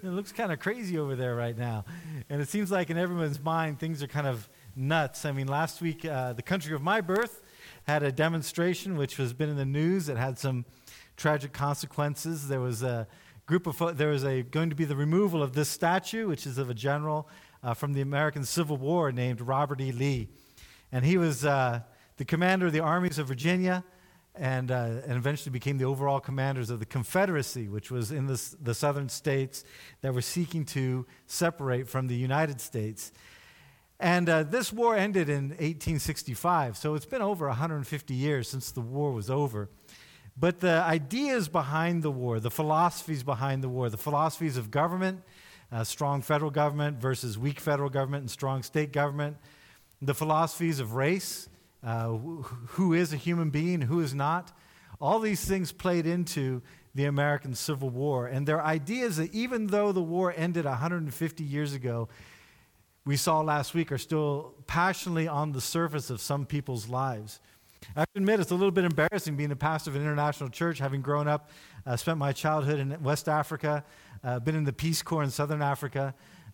It looks kind of crazy over there right now. And it seems like in everyone's mind, things are kind of nuts. I mean, last week, the country of my birth had a demonstration which has been in the news. It had some tragic consequences. There was a going to be the removal of this statue, which is of a general from the American Civil War named Robert E. Lee. And he was the commander of the armies of Virginia, and eventually became the overall commanders of the Confederacy, which was in the southern states that were seeking to separate from the United States. And this war ended in 1865, so it's been over 150 years since the war was over. But the ideas behind the war, the philosophies behind the war, the philosophies of government, strong federal government versus weak federal government and strong state government, the philosophies of race, who is a human being, who is not. All these things played into the American Civil War. And their ideas that even though the war ended 150 years ago, we saw last week are still passionately on the surface of some people's lives. I have to admit, it's a little bit embarrassing being a pastor of an international church, having grown up, spent my childhood in West Africa, been in the Peace Corps in Southern Africa,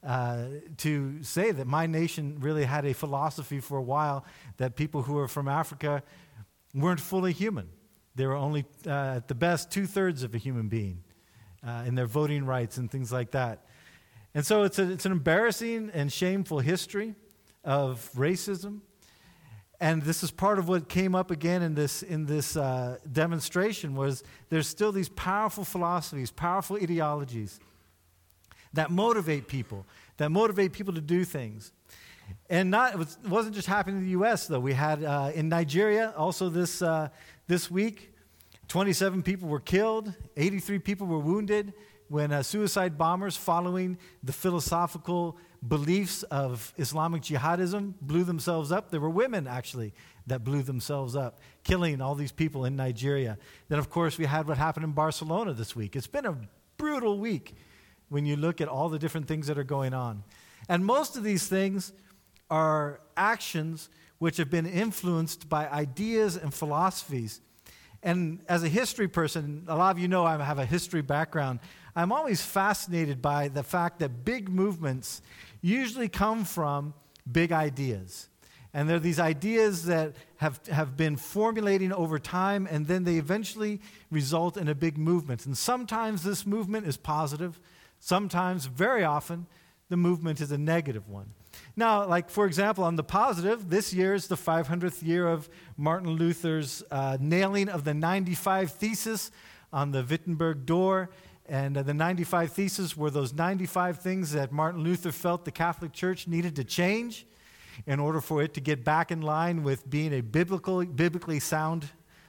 to say that my nation really had a philosophy for a while that people who are from Africa weren't fully human. They were only, at the best, 2/3 of a human being in their voting rights and things like that. And so it's an embarrassing and shameful history of racism. And this is part of what came up again in this demonstration was there's still these powerful philosophies, powerful ideologies that motivate people to do things. And it wasn't just happening in the U.S., though. We had in Nigeria also this week, 27 people were killed, 83 people were wounded when suicide bombers following the philosophical beliefs of Islamic jihadism blew themselves up. There were women, actually, that blew themselves up, killing all these people in Nigeria. Then, of course, we had what happened in Barcelona this week. It's been a brutal week when you look at all the different things that are going on. And most of these things are actions which have been influenced by ideas and philosophies. And as a history person, a lot of you know I have a history background. I'm always fascinated by the fact that big movements usually come from big ideas. And they're these ideas that have been formulating over time, and then they eventually result in a big movement. And sometimes this movement is positive. Sometimes, very often, the movement is a negative one. Now, like, for example, on the positive, this year is the 500th year of Martin Luther's nailing of the 95 Theses on the Wittenberg door. And the 95 Theses were those 95 things that Martin Luther felt the Catholic Church needed to change in order for it to get back in line with being a biblically sound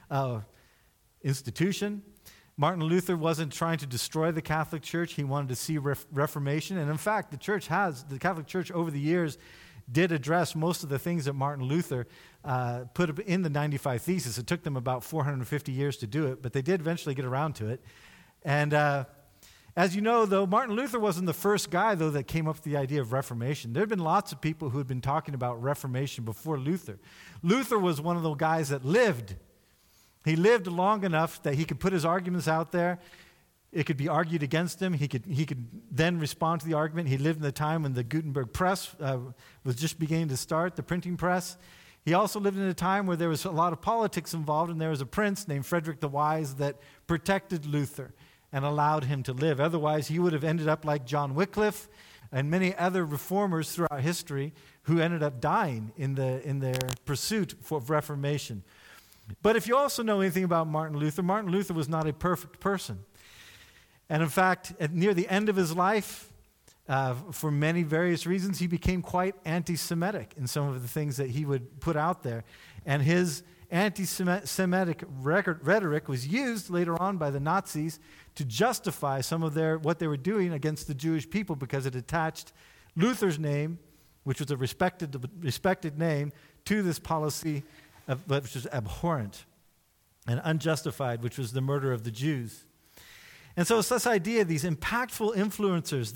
institution. Martin Luther wasn't trying to destroy the Catholic Church. He wanted to see reformation. And in fact, the Catholic Church over the years did address most of the things that Martin Luther put in the 95 Theses. It took them about 450 years to do it, but they did eventually get around to it. And as you know, though, Martin Luther wasn't the first guy, though, that came up with the idea of Reformation. There had been lots of people who had been talking about Reformation before Luther. Luther was one of the guys that lived. He lived long enough that he could put his arguments out there. It could be argued against him. He could then respond to the argument. He lived in the time when the Gutenberg press was just beginning to start, the printing press. He also lived in a time where there was a lot of politics involved, and there was a prince named Frederick the Wise that protected Luther and allowed him to live. Otherwise, he would have ended up like John Wycliffe and many other reformers throughout history who ended up dying in their pursuit for Reformation. But if you also know anything about Martin Luther was not a perfect person. And in fact, near the end of his life, for many various reasons, he became quite anti-Semitic in some of the things that he would put out there. And his anti-Semitic rhetoric was used later on by the Nazis to justify some of what they were doing against the Jewish people because it attached Luther's name, which was a respected name, to this policy which was abhorrent and unjustified, which was the murder of the Jews. And so it's this idea, these impactful influencers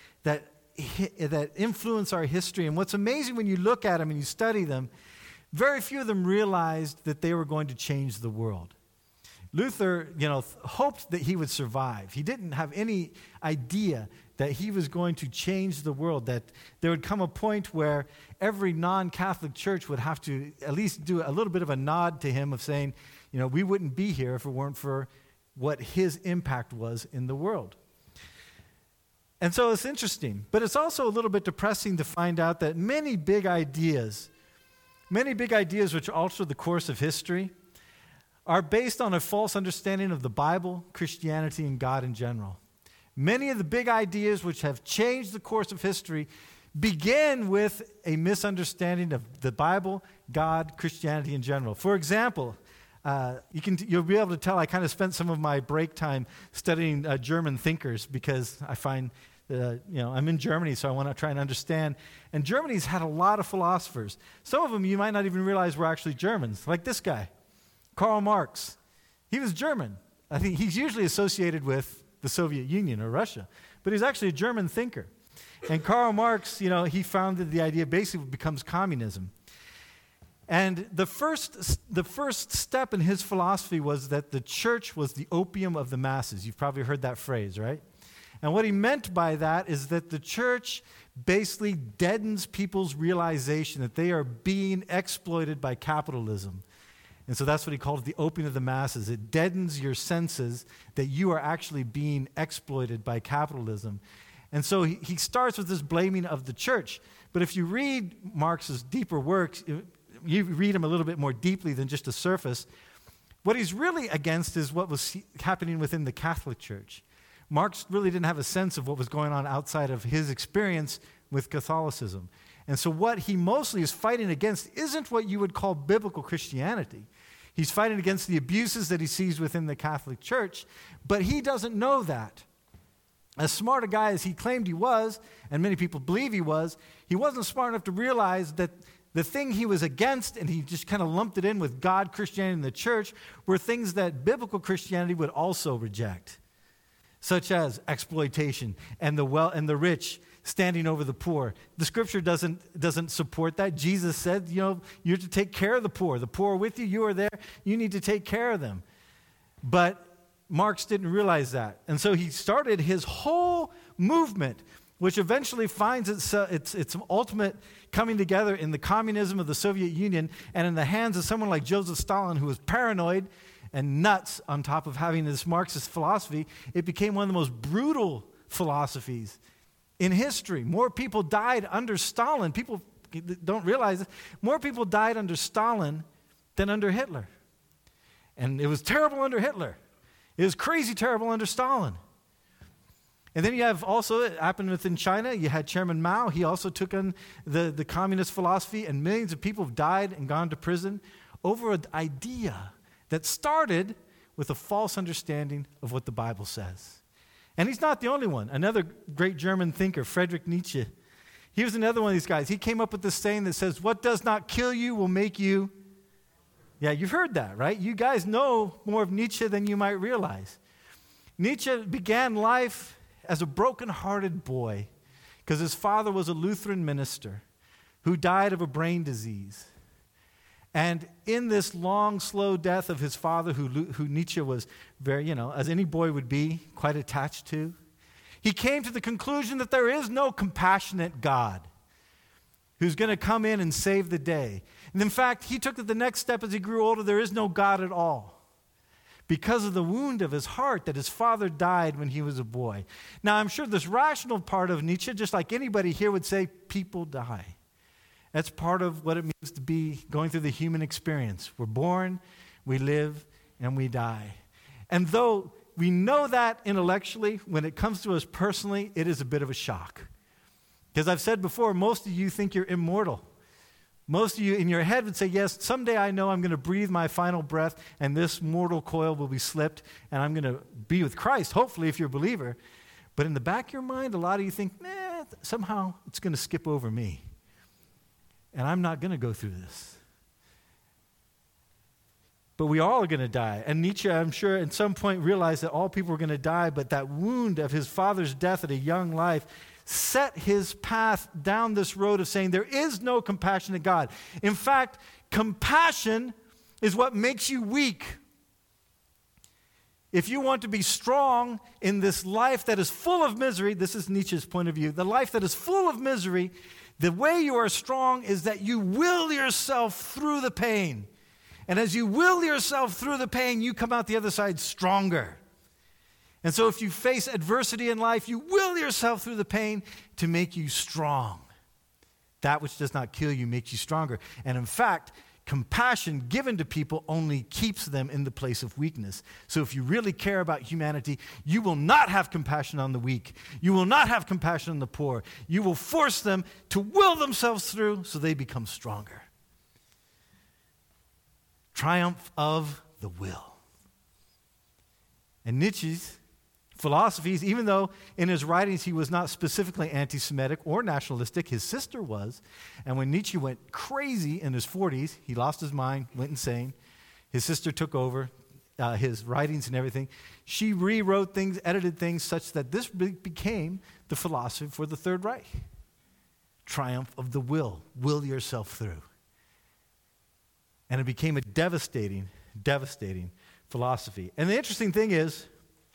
that influence our history. And what's amazing when you look at them and you study them, very few of them realized that they were going to change the world. Luther, hoped that he would survive. He didn't have any idea that he was going to change the world, that there would come a point where every non-Catholic church would have to at least do a little bit of a nod to him of saying, we wouldn't be here if it weren't for what his impact was in the world. And so it's interesting, but it's also a little bit depressing to find out that many big ideas which alter the course of history are based on a false understanding of the Bible, Christianity, and God in general. Many of the big ideas which have changed the course of history begin with a misunderstanding of the Bible, God, Christianity in general. For example, you'll be able to tell I kind of spent some of my break time studying German thinkers because I find, I'm in Germany, so I want to try and understand. And Germany's had a lot of philosophers. Some of them you might not even realize were actually Germans, like this guy, Karl Marx. He was German. I think he's usually associated with the Soviet Union or Russia, but he's actually a German thinker. And Karl Marx, he founded the idea basically becomes communism. And the first step in his philosophy was that the church was the opium of the masses. You've probably heard that phrase, right? And what he meant by that is that the church basically deadens people's realization that they are being exploited by capitalism. And so that's what he called the opium of the masses. It deadens your senses that you are actually being exploited by capitalism. And so he starts with this blaming of the church. But if you read Marx's deeper works, you read him a little bit more deeply than just a surface, what he's really against is what was happening within the Catholic Church. Marx really didn't have a sense of what was going on outside of his experience with Catholicism. And so what he mostly is fighting against isn't what you would call biblical Christianity. He's fighting against the abuses that he sees within the Catholic Church, but he doesn't know that. As smart a guy as he claimed he was, and many people believe he wasn't smart enough to realize that the thing he was against, and he just kind of lumped it in with God, Christianity, and the church, were things that biblical Christianity would also reject, such as exploitation and the rich standing over the poor. The scripture doesn't support that. Jesus said, you're to take care of the poor. The poor are with you, you are there, you need to take care of them. But Marx didn't realize that. And so he started his whole movement, which eventually finds its ultimate coming together in the communism of the Soviet Union and in the hands of someone like Joseph Stalin, who was paranoid and nuts on top of having this Marxist philosophy. It became one of the most brutal philosophies in history. More people died under Stalin. People don't realize it. More people died under Stalin than under Hitler. And it was terrible under Hitler. It was crazy terrible under Stalin. And then you have also, it happened within China, you had Chairman Mao. He also took on the communist philosophy, and millions of people have died and gone to prison over an idea that started with a false understanding of what the Bible says. And he's not the only one. Another great German thinker, Friedrich Nietzsche, he was another one of these guys. He came up with this saying that says, what does not kill you will make you. Yeah, you've heard that, right? You guys know more of Nietzsche than you might realize. Nietzsche began life as a broken-hearted boy because his father was a Lutheran minister who died of a brain disease. And in this long, slow death of his father, who Nietzsche was very, as any boy would be, quite attached to, he came to the conclusion that there is no compassionate God who's going to come in and save the day. And in fact, he took it the next step as he grew older. There is no God at all because of the wound of his heart that his father died when he was a boy. Now, I'm sure this rational part of Nietzsche, just like anybody here would say, people die. That's part of what it means to be going through the human experience. We're born, we live, and we die. And though we know that intellectually, when it comes to us personally, it is a bit of a shock. Because I've said before, most of you think you're immortal. Most of you in your head would say, yes, someday I know I'm going to breathe my final breath and this mortal coil will be slipped and I'm going to be with Christ, hopefully if you're a believer. But in the back of your mind, a lot of you think, somehow it's going to skip over me. And I'm not going to go through this. But we all are going to die. And Nietzsche, I'm sure, at some point realized that all people were going to die, but that wound of his father's death at a young life set his path down this road of saying there is no compassionate God. In fact, compassion is what makes you weak. If you want to be strong in this life that is full of misery, this is Nietzsche's point of view, the life that is full of misery, the way you are strong is that you will yourself through the pain. And as you will yourself through the pain, you come out the other side stronger. And so if you face adversity in life, you will yourself through the pain to make you strong. That which does not kill you makes you stronger. And in fact, compassion given to people only keeps them in the place of weakness. So if you really care about humanity, you will not have compassion on the weak. You will not have compassion on the poor. You will force them to will themselves through so they become stronger. Triumph of the will. And Nietzsche's philosophies, even though in his writings he was not specifically anti-Semitic or nationalistic, his sister was. And when Nietzsche went crazy in his 40s, he lost his mind, went insane. His sister took over his writings and everything. She rewrote things, edited things such that this became the philosophy for the Third Reich. Triumph of the will. Will yourself through. And it became a devastating, devastating philosophy. And the interesting thing is,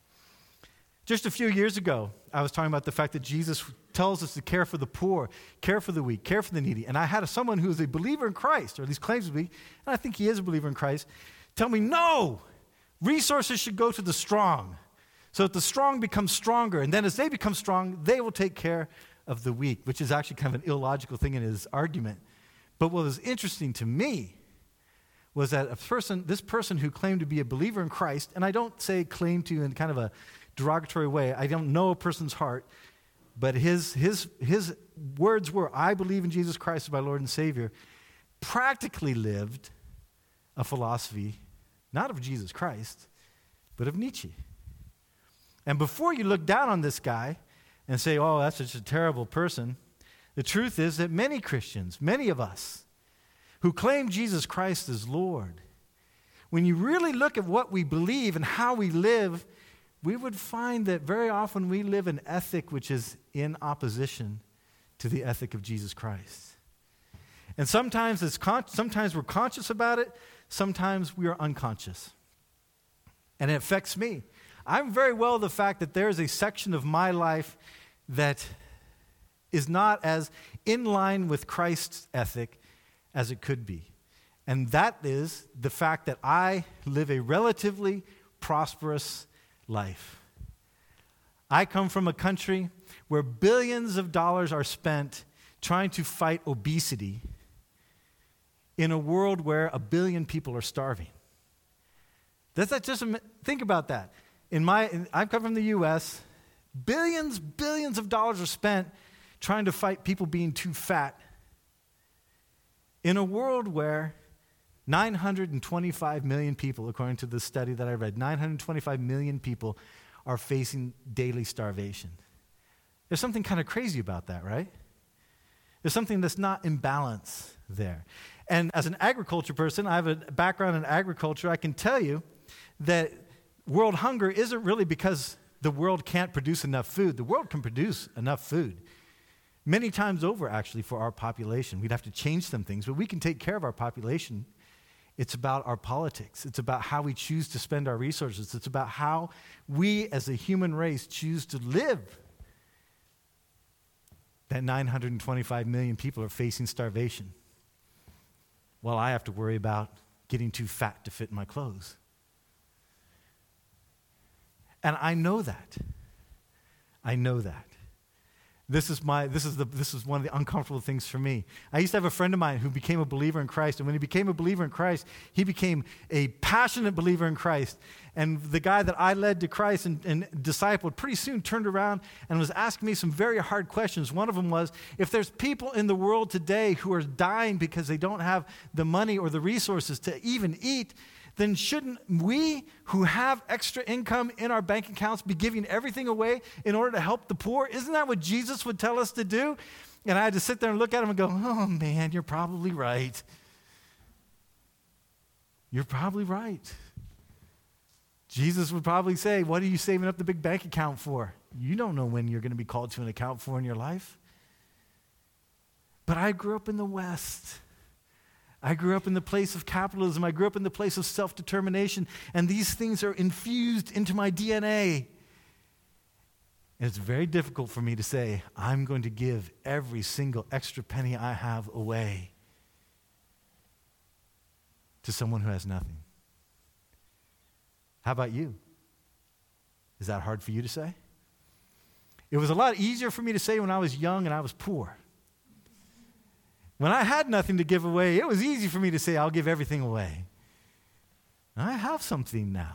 just a few years ago, I was talking about the fact that Jesus tells us to care for the poor, care for the weak, care for the needy. And I had someone who is a believer in Christ, or at least claims to be, and I think he is a believer in Christ, tell me, no, resources should go to the strong, so that the strong become stronger. And then as they become strong, they will take care of the weak, which is actually kind of an illogical thing in his argument. But what was interesting to me was that this person who claimed to be a believer in Christ, and I don't say claim to in kind of a derogatory way. I don't know a person's heart, but his words were, I believe in Jesus Christ as my Lord and Savior, practically lived a philosophy, not of Jesus Christ, but of Nietzsche. And before you look down on this guy and say, oh, that's such a terrible person, the truth is that many Christians, many of us, who claim Jesus Christ as Lord, when you really look at what we believe and how we live, we would find that very often we live an ethic which is in opposition to the ethic of Jesus Christ. And sometimes we're conscious about it, sometimes we are unconscious. And it affects me. I'm very well the fact that there is a section of my life that is not as in line with Christ's ethic as it could be. And that is the fact that I live a relatively prosperous life. I come from a country where billions of dollars are spent trying to fight obesity in a world where 1 billion people are starving. Think about that. I come from the U.S. Billions of dollars are spent trying to fight people being too fat in a world where 925 million people, according to the study that I read, 925 million people are facing daily starvation. There's something kind of crazy about that, right? There's something that's not in balance there. And as an agriculture person, I have a background in agriculture. I can tell you that world hunger isn't really because the world can't produce enough food. The world can produce enough food. Many times over, actually, for our population. We'd have to change some things, but we can take care of our population. It's about our politics. It's about how we choose to spend our resources. It's about how we as a human race choose to live. That 925 million people are facing starvation. Well, I have to worry about getting too fat to fit in my clothes. And I know that. I know that. This is one of the uncomfortable things for me. I used to have a friend of mine who became a believer in Christ, and when he became a believer in Christ, he became a passionate believer in Christ. And the guy that I led to Christ and discipled pretty soon turned around and was asking me some very hard questions. One of them was, if there's people in the world today who are dying because they don't have the money or the resources to even eat, then shouldn't we who have extra income in our bank accounts be giving everything away in order to help the poor? Isn't that what Jesus would tell us to do? And I had to sit there and look at him and go, oh man, you're probably right. You're probably right. Jesus would probably say, what are you saving up the big bank account for? You don't know when you're going to be called to an account for in your life. But I grew up in the West. I grew up in the place of capitalism. I grew up in the place of self-determination. And these things are infused into my DNA. And it's very difficult for me to say, I'm going to give every single extra penny I have away to someone who has nothing. How about you? Is that hard for you to say? It was a lot easier for me to say when I was young and I was poor. When I had nothing to give away, it was easy for me to say, I'll give everything away. I have something now.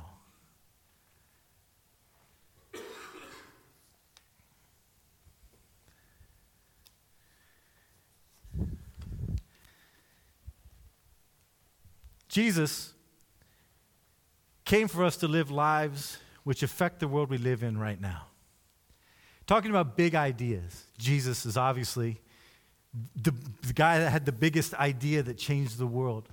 Jesus came for us to live lives which affect the world we live in right now. Talking about big ideas, Jesus is obviously the guy that had the biggest idea that changed the world.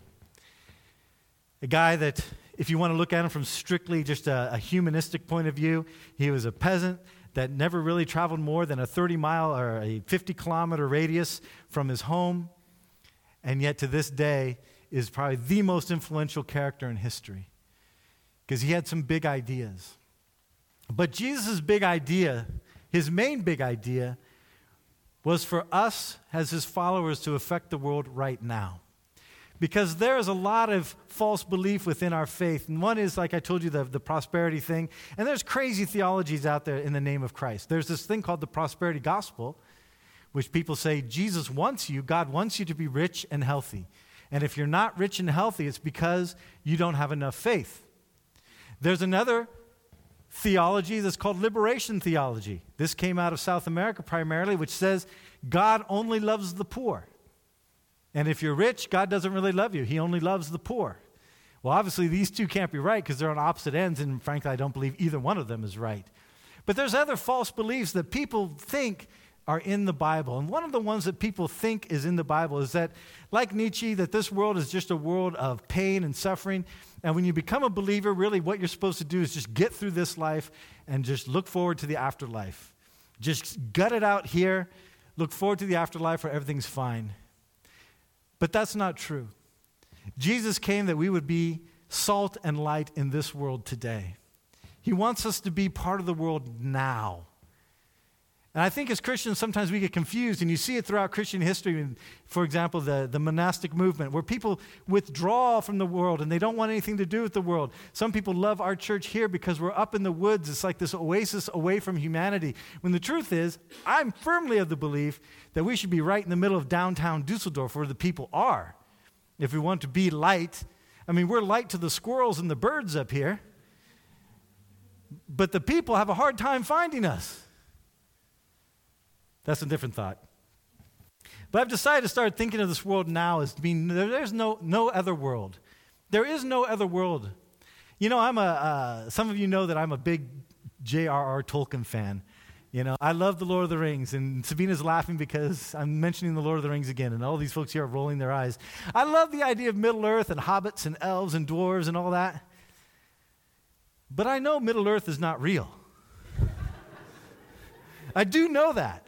A guy that, if you want to look at him from strictly just a humanistic point of view, he was a peasant that never really traveled more than a 30-mile or a 50-kilometer radius from his home, and yet to this day is probably the most influential character in history because he had some big ideas. But Jesus' big idea, his main big idea, was for us as his followers to affect the world right now. Because there is a lot of false belief within our faith. And one is, like I told you, the prosperity thing. And there's crazy theologies out there in the name of Christ. There's this thing called the prosperity gospel, which people say Jesus wants you, God wants you to be rich and healthy. And if you're not rich and healthy, it's because you don't have enough faith. There's another theology that's called liberation theology. This came out of South America primarily, which says God only loves the poor. And if you're rich, God doesn't really love you. He only loves the poor. Well, obviously, these two can't be right because they're on opposite ends, and frankly, I don't believe either one of them is right. But there's other false beliefs that people think are in the Bible. And one of the ones that people think is in the Bible is that, like Nietzsche, that this world is just a world of pain and suffering. And when you become a believer, really what you're supposed to do is just get through this life and just look forward to the afterlife. Just gut it out here, look forward to the afterlife where everything's fine. But that's not true. Jesus came that we would be salt and light in this world today. He wants us to be part of the world now. And I think as Christians, sometimes we get confused, and you see it throughout Christian history. For example, the monastic movement, where people withdraw from the world, and they don't want anything to do with the world. Some people love our church here because we're up in the woods. It's like this oasis away from humanity. When the truth is, I'm firmly of the belief that we should be right in the middle of downtown Dusseldorf, where the people are. If we want to be light, I mean, we're light to the squirrels and the birds up here, but the people have a hard time finding us. That's a different thought. But I've decided to start thinking of this world now as being, there's no other world. There is no other world. You know, some of you know that I'm a big J.R.R. Tolkien fan. You know, I love The Lord of the Rings, and Sabina's laughing because I'm mentioning The Lord of the Rings again, and all these folks here are rolling their eyes. I love the idea of Middle-earth and hobbits and elves and dwarves and all that. But I know Middle-earth is not real. I do know that.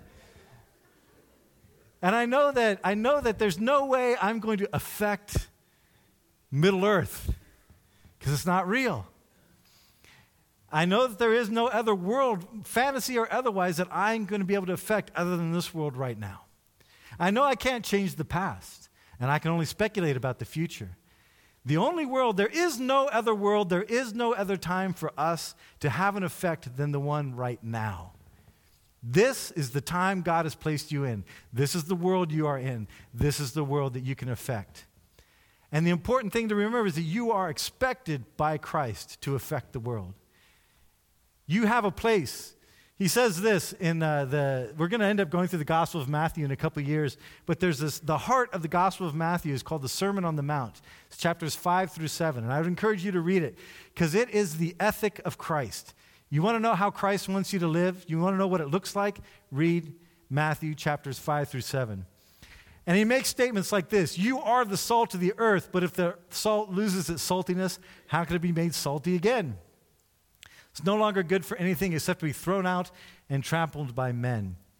And I know that there's no way I'm going to affect Middle-earth because it's not real. I know that there is no other world, fantasy or otherwise, that I'm going to be able to affect other than this world right now. I know I can't change the past, and I can only speculate about the future. The only world, there is no other world, there is no other time for us to have an effect than the one right now. This is the time God has placed you in. This is the world you are in. This is the world that you can affect. And the important thing to remember is that you are expected by Christ to affect the world. You have a place. He says this in we're going to end up going through the Gospel of Matthew in a couple years, but there's the heart of the Gospel of Matthew is called the Sermon on the Mount. It's chapters 5 through 7, and I would encourage you to read it because it is the ethic of Christ. You want to know how Christ wants you to live? You want to know what it looks like? Read Matthew chapters 5 through 7. And he makes statements like this: you are the salt of the earth, but if the salt loses its saltiness, how can it be made salty again? It's no longer good for anything except to be thrown out and trampled by men.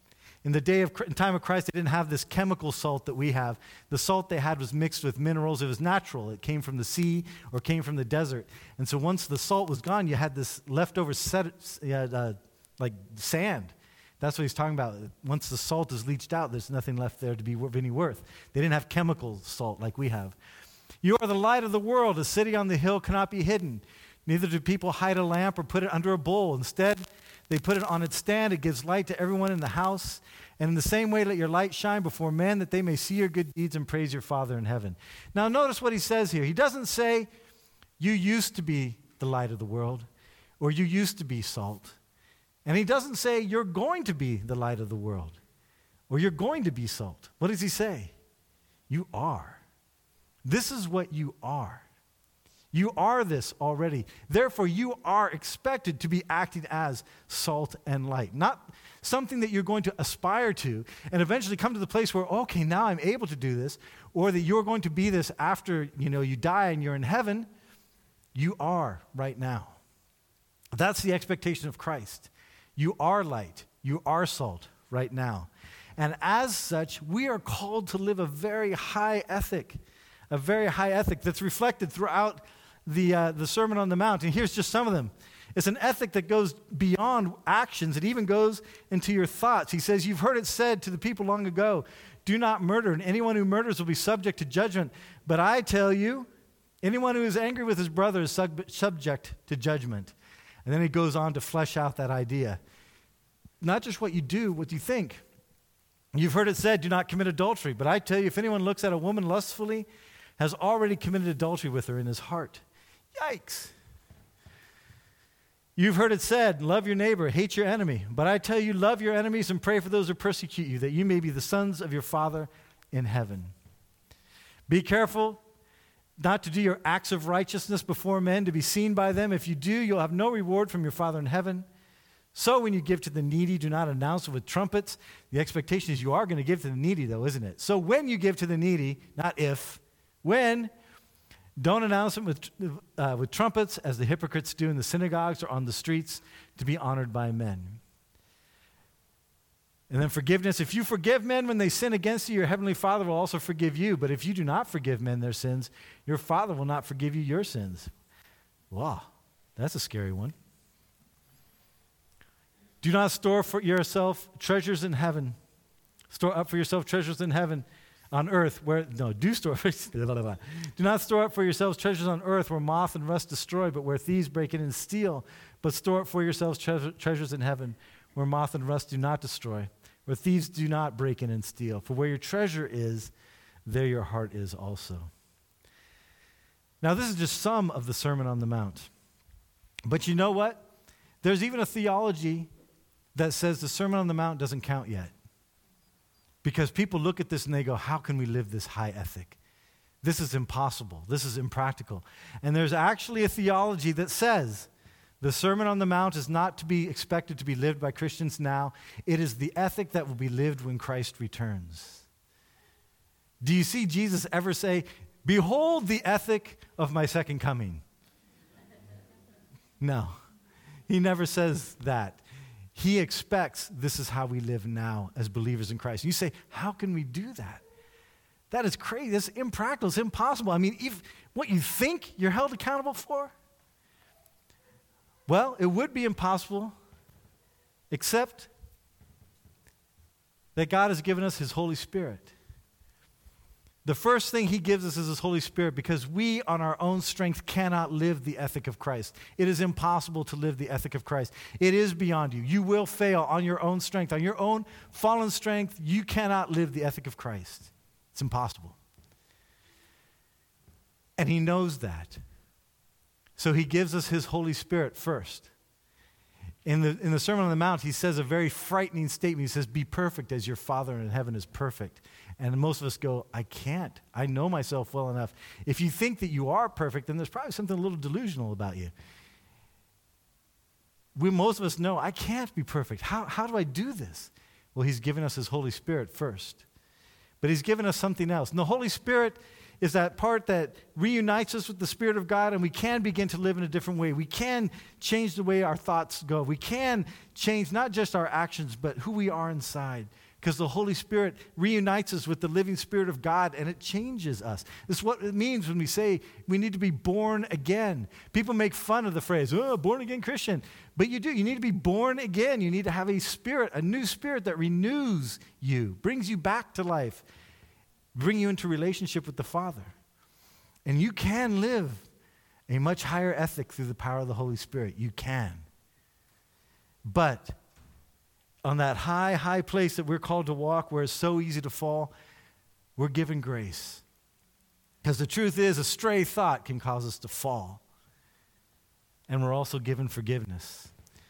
In the time of Christ, they didn't have this chemical salt that we have. The salt they had was mixed with minerals. It was natural. It came from the sea or came from the desert. And so once the salt was gone, you had this leftover like sand. That's what he's talking about. Once the salt is leached out, there's nothing left there to be of any worth. They didn't have chemical salt like we have. You are the light of the world. A city on the hill cannot be hidden. Neither do people hide a lamp or put it under a bowl. Instead, they put it on its stand. It gives light to everyone in the house. And in the same way, let your light shine before men that they may see your good deeds and praise your Father in heaven. Now, notice what he says here. He doesn't say, you used to be the light of the world, or you used to be salt. And he doesn't say, you're going to be the light of the world, or you're going to be salt. What does he say? You are. This is what you are. You are this already. Therefore, you are expected to be acting as salt and light. Not something that you're going to aspire to and eventually come to the place where, okay, now I'm able to do this, or that you're going to be this after, you die and you're in heaven. You are right now. That's the expectation of Christ. You are light. You are salt right now. And as such, we are called to live a very high ethic that's reflected throughout the Sermon on the Mount. And here's just some of them. It's an ethic that goes beyond actions. It even goes into your thoughts. He says, you've heard it said to the people long ago, do not murder, and anyone who murders will be subject to judgment. But I tell you, anyone who is angry with his brother is subject to judgment. And then he goes on to flesh out that idea. Not just what you do, what you think. You've heard it said, do not commit adultery. But I tell you, if anyone looks at a woman lustfully, has already committed adultery with her in his heart. Yikes. You've heard it said, love your neighbor, hate your enemy. But I tell you, love your enemies and pray for those who persecute you, that you may be the sons of your Father in heaven. Be careful not to do your acts of righteousness before men to be seen by them. If you do, you'll have no reward from your Father in heaven. So when you give to the needy, do not announce it with trumpets. The expectation is you are going to give to the needy, though, isn't it? So when you give to the needy, not if, when, don't announce it with trumpets, as the hypocrites do in the synagogues or on the streets, to be honored by men. And then forgiveness. If you forgive men when they sin against you, your heavenly Father will also forgive you. But if you do not forgive men their sins, your Father will not forgive you your sins. Wow, that's a scary one. Do not store for yourself treasures in heaven. Store up for yourself treasures in heaven. On earth, do not store up for yourselves treasures on earth where moth and rust destroy, but where thieves break in and steal. But store up for yourselves treasures in heaven where moth and rust do not destroy, where thieves do not break in and steal. For where your treasure is, there your heart is also. Now, this is just some of the Sermon on the Mount. But you know what? There's even a theology that says the Sermon on the Mount doesn't count yet. Because people look at this and they go, how can we live this high ethic? This is impossible. This is impractical. And there's actually a theology that says the Sermon on the Mount is not to be expected to be lived by Christians now. It is the ethic that will be lived when Christ returns. Do you see Jesus ever say, behold the ethic of my second coming? No, he never says that. He expects this is how we live now as believers in Christ. You say, how can we do that? That is crazy. That's impractical. It's impossible. I mean, if what you think you're held accountable for? Well, it would be impossible, except that God has given us his Holy Spirit. The first thing he gives us is his Holy Spirit, because we on our own strength cannot live the ethic of Christ. It is impossible to live the ethic of Christ. It is beyond you. You will fail on your own strength. On your own fallen strength, you cannot live the ethic of Christ. It's impossible. And he knows that. So he gives us his Holy Spirit first. In the Sermon on the Mount, he says a very frightening statement. He says, be perfect as your Father in heaven is perfect. And most of us go, I can't. I know myself well enough. If you think that you are perfect, then there's probably something a little delusional about you. Most of us know, I can't be perfect. How do I do this? Well, he's given us his Holy Spirit first. But he's given us something else. And the Holy Spirit is that part that reunites us with the Spirit of God, and we can begin to live in a different way. We can change the way our thoughts go. We can change not just our actions, but who we are inside. Because the Holy Spirit reunites us with the living Spirit of God, and it changes us. This is what it means when we say we need to be born again. People make fun of the phrase, oh, born again Christian. But you do. You need to be born again. You need to have a spirit, a new spirit that renews you, brings you back to life, bring you into relationship with the Father. And you can live a much higher ethic through the power of the Holy Spirit. You can. But on that high, high place that we're called to walk, where it's so easy to fall, we're given grace. Because the truth is, a stray thought can cause us to fall. And we're also given forgiveness.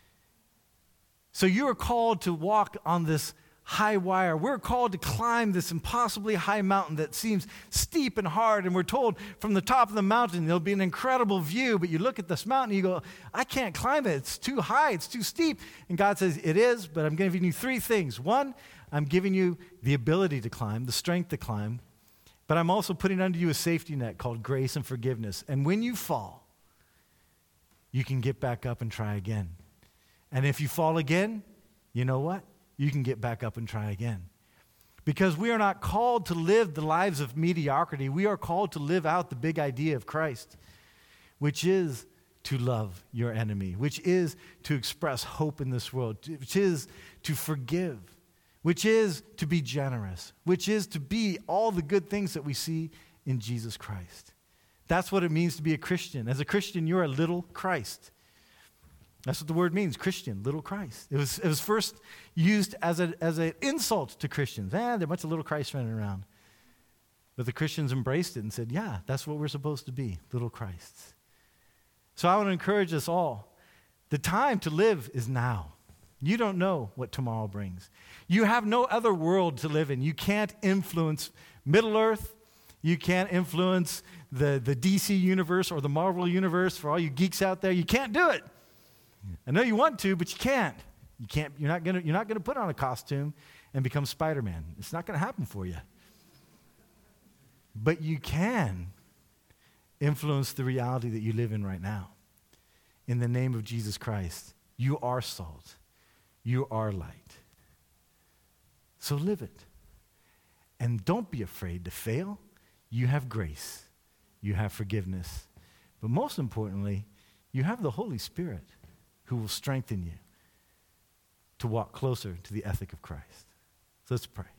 So you are called to walk on this high wire. We're called to climb this impossibly high mountain that seems steep and hard, and we're told from the top of the mountain there'll be an incredible view, but you look at this mountain and you go, I can't climb it. It's too high. It's too steep. And God says, it is, but I'm giving you three things. One, I'm giving you the ability to climb, the strength to climb, but I'm also putting under you a safety net called grace and forgiveness. And when you fall, you can get back up and try again. And if you fall again, you know what? You can get back up and try again. Because we are not called to live the lives of mediocrity. We are called to live out the big idea of Christ, which is to love your enemy, which is to express hope in this world, which is to forgive, which is to be generous, which is to be all the good things that we see in Jesus Christ. That's what it means to be a Christian. As a Christian, you're a little Christ. That's what the word means, Christian, little Christ. It was first used as an insult to Christians. They're a bunch of little Christ running around. But the Christians embraced it and said, yeah, that's what we're supposed to be, little Christs. So I want to encourage us all. The time to live is now. You don't know what tomorrow brings. You have no other world to live in. You can't influence Middle Earth. You can't influence the DC universe or the Marvel universe. For all you geeks out there, you can't do it. I know you want to, but you can't. You can't. You're not gonna put on a costume and become Spider-Man. It's not going to happen for you. But you can influence the reality that you live in right now. In the name of Jesus Christ, you are salt. You are light. So live it. And don't be afraid to fail. You have grace. You have forgiveness. But most importantly, you have the Holy Spirit who will strengthen you to walk closer to the ethic of Christ. So let's pray.